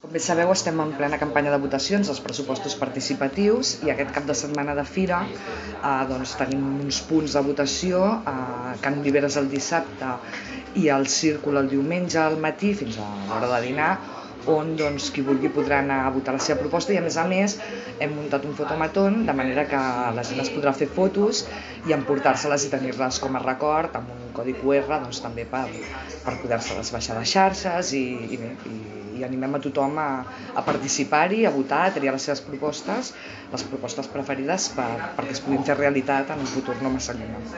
Com bé sabeu, estem en plena campanya de votacions dels pressupostos participatius i aquest cap de setmana de fira tenim uns punts de votació a Can Oliveres el dissabte i al Círcul el diumenge al matí fins a l'hora de dinar, on qui vulgui podrà anar a votar la seva proposta i a més hem muntat un fotomaton de manera que la gent es podrà fer fotos i emportar-se-les i tenir-les com a record amb un codi QR també per poder-se-les baixar a les xarxes i animem a tothom a participar-hi, a votar, a triar les seves propostes, les propostes preferides perquè es puguin fer realitat en un futur no massa llunyà.